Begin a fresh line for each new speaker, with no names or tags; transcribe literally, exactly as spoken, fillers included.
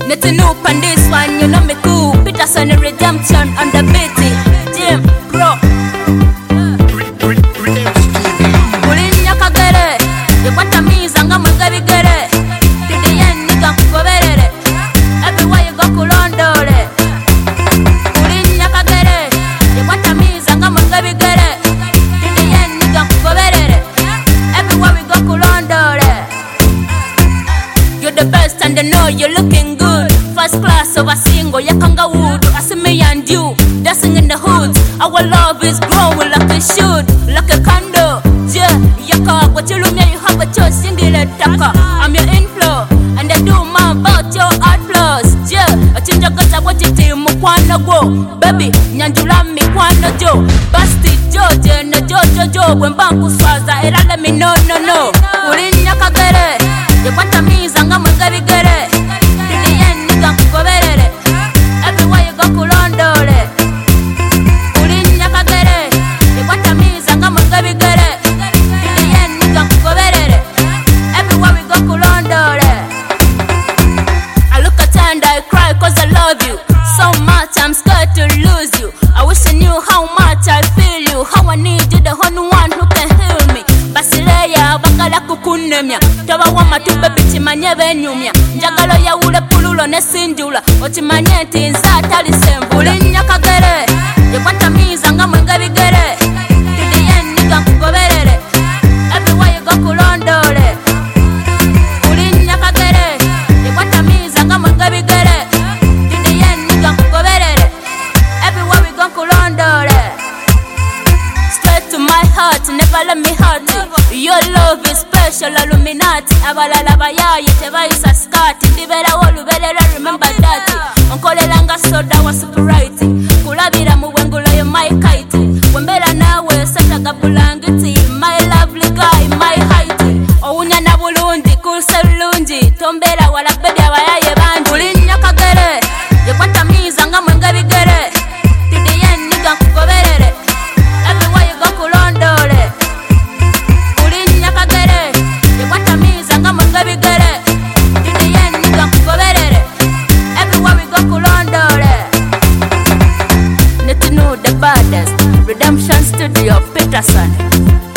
Nothing new on this one, you know me cool. Peterson Redemption on the beat. Jim, bro. Kulinya kagere, yekwata miza nga mwegabigere. To the end nigga kugoberere. Everywhere you go kulondole. Kulinya kagere, yekwata miza nga mwegabigere. To the end nigga kugoberere. Everywhere we go kulondole. You're the best and I know you're looking good. First class over single, yakanga wood. I see me and you dancing in the hood. Our love is growing like it should, like a candle. Yeah, yaka, what you look me, you have a choice, single taka. I'm your inflow, and I do my about your art flaws. Yeah, I change your guts, I want you to mukwana go. Baby, nyanjula mi kwana jo. Basti George, na Jojo Jo. When banku swaza, era let me know, no, no. Kulinya kagere, yekwata miza nga mwegabigere. Everywhere you go kulondole. Kulinya kagere, yekwata miza nga mwegabigere. To the end nigga kugoberere. Everywhere we go kulondole. I look at and I cry cause I love you so much, I'm scared to lose you. I wish I knew how much I feel you, how I need you, the only one who can heal me. Basileya bakala kukunemya, toba wama tu baby chimanye benyumya. Njagalo ya ule pululo ne sinjula, ochimanye nti nza tali sembula. Kulinya kagere, yekwata miza nga mwegabigere. To the end nigga kugoberere. Everywhere you go kulondole. Kulinya kagere, yekwata miza nga mwegabigere. To the end nigga kugoberere. Everywhere we go kulondole. Straight to my heart, never let me hurt you. Your love is special, Illuminati. Abalala bayayi tebayisa skati. Ndibera woluberera, remember that. Onkolelanga soda wa superite. Kulabira mu bwengulo yo my kite. Wembera nawe setaga bulangiti. My lovely guy, my height. Ounya na bulungi, kulse bulungi. Tombera wala baby abayaye banji. Kulinya kagere, yekwata miza nga mwegabigere. To the end nigga kugoberere. Everywhere you go kulondole. Kulinya kagere, yekwata miza nga mwegabigere. To the end nigga kugoberere. Everywhere we go kulondole. Need to know the baddest. Redemption Studio, Peterson.